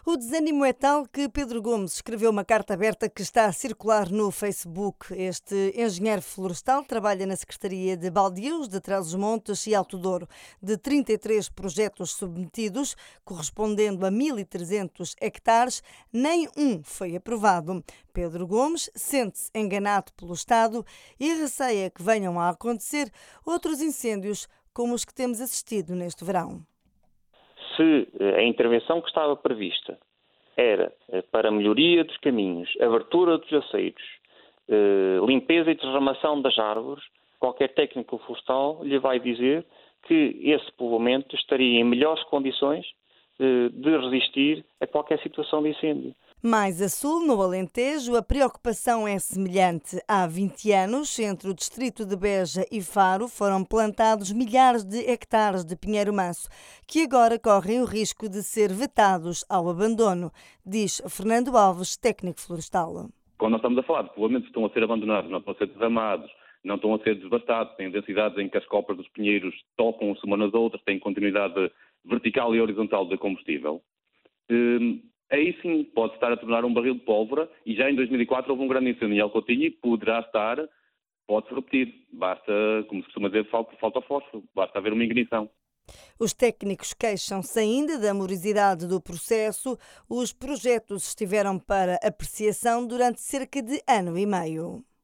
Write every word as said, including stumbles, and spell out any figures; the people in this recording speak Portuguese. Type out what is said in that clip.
O desânimo é tal que Pedro Gomes escreveu uma carta aberta que está a circular no Facebook. Este engenheiro florestal trabalha na Secretaria de Baldios de Trás-os-Montes e Alto Douro. De trinta e três projetos submetidos, correspondendo a mil e trezentos hectares, nem um foi aprovado. Pedro Gomes sente-se enganado pelo Estado e receia que venham a acontecer outros incêndios como os que temos assistido neste verão. Se a intervenção que estava prevista era para melhoria dos caminhos, abertura dos aceiros, limpeza e desramação das árvores, qualquer técnico florestal lhe vai dizer que esse povoamento estaria em melhores condições de resistir a qualquer situação de incêndio. Mais a sul, no Alentejo, a preocupação é semelhante. Há vinte anos, entre o distrito de Beja e Faro, foram plantados milhares de hectares de pinheiro manso, que agora correm o risco de ser vetados ao abandono, diz Fernando Alves, técnico florestal. Quando nós estamos a falar de povoamentos que estão a ser abandonados, não estão a ser derramados, não estão a ser devastados, têm densidades em que as copas dos pinheiros tocam-se umas nas outras, têm continuidade vertical e horizontal de combustível, hum, aí sim pode estar a tornar um barril de pólvora, e já em dois mil e quatro houve um grande incêndio em Alcotinha e poderá estar, pode-se repetir. Basta, como se costuma dizer, falta, falta fósforo, basta haver uma ignição. Os técnicos queixam-se ainda da morosidade do processo. Os projetos estiveram para apreciação durante cerca de ano e meio.